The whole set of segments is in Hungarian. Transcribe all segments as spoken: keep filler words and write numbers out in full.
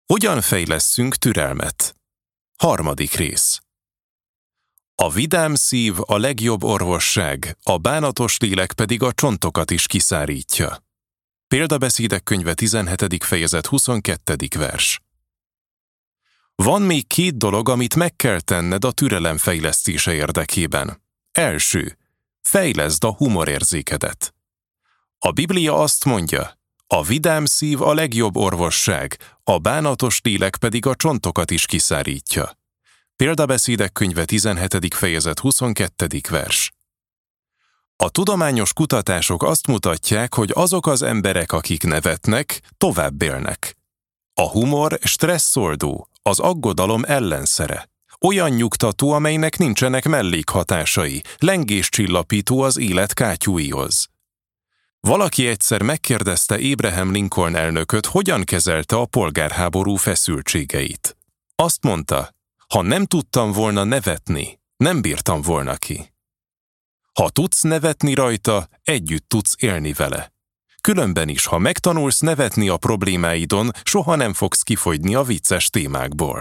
Hogyan fejlesszünk türelmet? Harmadik rész. A vidám szív a legjobb orvosság, a bánatos lélek pedig a csontokat is kiszárítja. Példabeszédek könyve tizenhetedik fejezet huszonkettedik vers. Van még két dolog, amit meg kell tenned a türelem fejlesztése érdekében. Első, fejleszd a humorérzékedet. A Biblia azt mondja, a vidám szív a legjobb orvosság, a bánatos lélek pedig a csontokat is kiszárítja. Példabeszédek könyve tizenhetedik fejezet huszonkettedik vers. A tudományos kutatások azt mutatják, hogy azok az emberek, akik nevetnek, tovább élnek. A humor stresszoldó, az aggodalom ellenszere. Olyan nyugtató, amelynek nincsenek mellékhatásai, lengéscsillapító az élet kátyúihoz. Valaki egyszer megkérdezte Abraham Lincoln elnököt, hogyan kezelte a polgárháború feszültségeit. Azt mondta, ha nem tudtam volna nevetni, nem bírtam volna ki. Ha tudsz nevetni rajta, együtt tudsz élni vele. Különben is, ha megtanulsz nevetni a problémáidon, soha nem fogsz kifogyni a vicces témákból.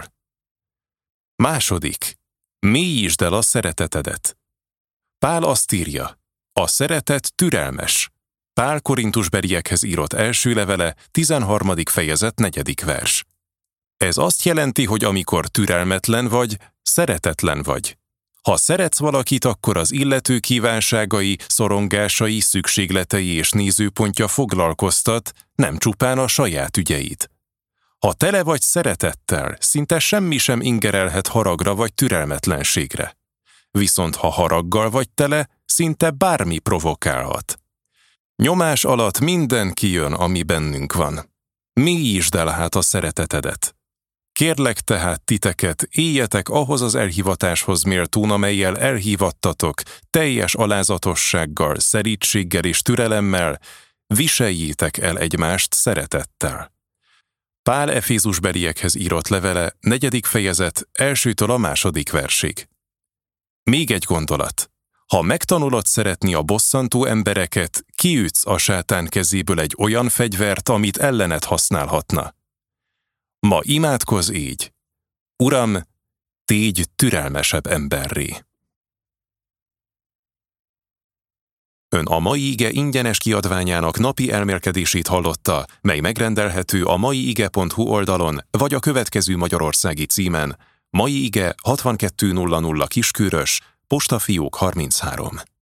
Második. Mélyítsd el a szeretetedet. Pál azt írja, a szeretet türelmes. Pál Korintusbeliekhez írott első levele, tizenharmadik fejezet negyedik vers. Ez azt jelenti, hogy amikor türelmetlen vagy, szeretetlen vagy. Ha szeretsz valakit, akkor az illető kívánságai, szorongásai, szükségletei és nézőpontja foglalkoztat, nem csupán a saját ügyeid. Ha tele vagy szeretettel, szinte semmi sem ingerelhet haragra vagy türelmetlenségre. Viszont ha haraggal vagy tele, szinte bármi provokálhat. Nyomás alatt minden kijön, ami bennünk van. Mélyítsd el hát a szeretetedet. Kérlek tehát titeket, éljetek ahhoz az elhivatáshoz méltón, amellyel elhívattatok, teljes alázatossággal, szerítséggel és türelemmel, viseljétek el egymást szeretettel. Pál Efézusbeliekhez írott levele, negyedik fejezet, elsőtől a második versig. Még egy gondolat. Ha megtanulod szeretni a bosszantó embereket, kiütsz a sátán kezéből egy olyan fegyvert, amit ellened használhatna. Ma imádkozz így. Uram, tégy türelmesebb emberré. Ön a mai ige ingyenes kiadványának napi elmélkedését hallotta, mely megrendelhető a maiige pont hu oldalon, vagy a következő magyarországi címen: Mai Ige hatvankettő nulla nulla Kiskörös, Postafiók harminchárom.